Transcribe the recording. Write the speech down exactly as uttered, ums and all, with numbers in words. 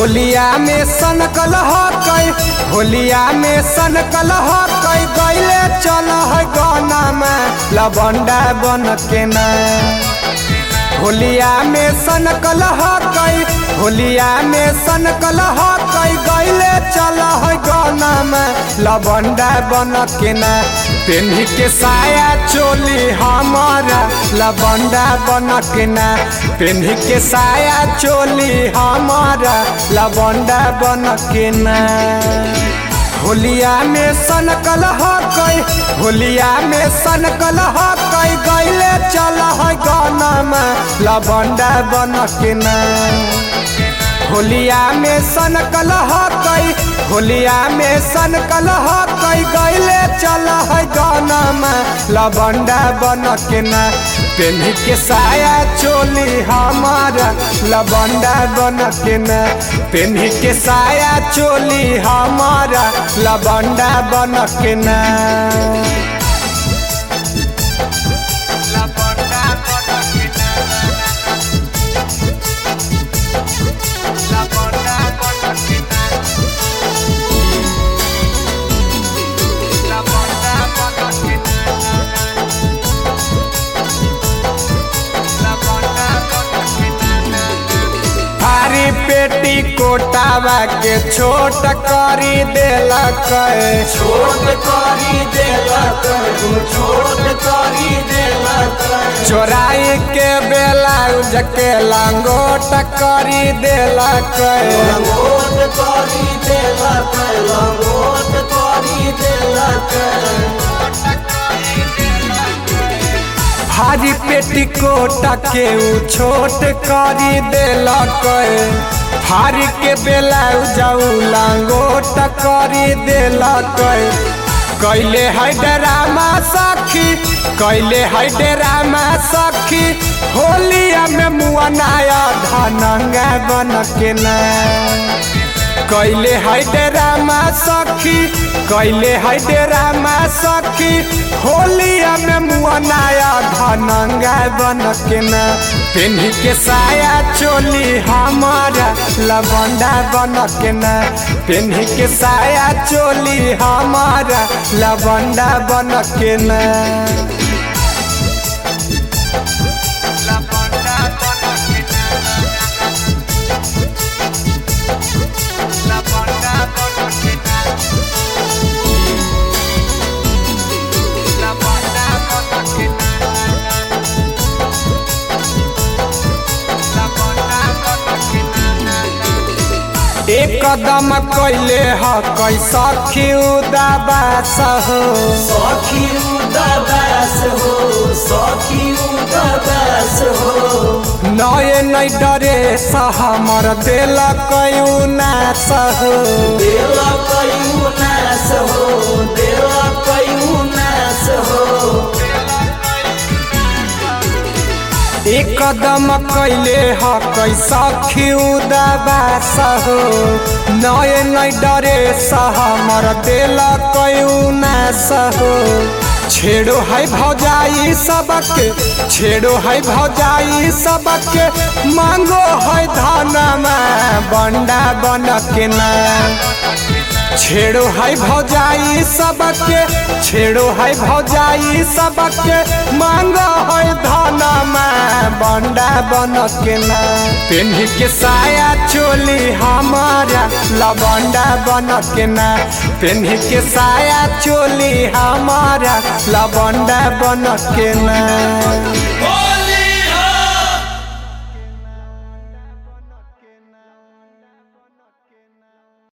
होलिया में सनकल हो कई होलिया में सनकल हो कई गईले चल है गाना में लवंडा बन के ना होलिया में सनकल हो कई होलिया में सनकल हो कई गईले चल है गाना में लवंडा बन के ना पेन्ही के साया चोली हमारा लवंडा बन के ना पेन्ही के साया चोली हमारा लवंडा बन के ना होलिया में सनकल हो कई होलिया में सनकल हो कई गईले चल है गाना में लवंडा बन के ना होलिया में सनकल हो कई होलिया में सनकल हो कई गईले चल है गाना में लवंडा बन के ना पेन्ही के साया चोली हमारा लवंडा बन के ना पेन्ही के साया चोली हमारा लवंडा बन के ना पेटी कोटावा के छोट करी देलक छोट करी देलक छोट करी देलक चोराई के ब्लाउज के लंगोट करी देलक लंगोट करी देलक लंगोट करी देलक भारी पेटी कोट के उ छोट करी देलक भारी के ब्लाउज लंगोट करी देलक कैले है ड्रामा सखी कैले है ड्रामा सखी होलिया में मुआनाया धनंगा बन के ना कैले है ड्रामा सखी कैले है ड्रामा सखी होलिया में मुआनाया धनंगा बन के ना पेन्ही के साया चोली हमारा लवंडा बन के ना पेन्ही के साया चोली हमारा लवंडा बन के ना एक कदम कैले ह कै सखी उदाबास हो सखी उदाबास हो सखी उदाबास हो नए नई डरे हमर देलक उनास हो देलक उनास हो देलक उनास हो एक कदम कैले ह कै सखी उदाबास हो नए नई डरे हमर देलक उनास हो छेड़ो है भौजाई सबके छेड़ो है भौजाई सबके मांगो है धनमा बंडा बन के ना छेड़ो है भौजाई सबके छेड़ो है भौजाई सबके मांगो है धनमा बंडा बन के ना पेन्ही के साया चोली हमारा लवंडा बन के ना पेन्ही के साया चोली हमारा लवंडा बन के ना।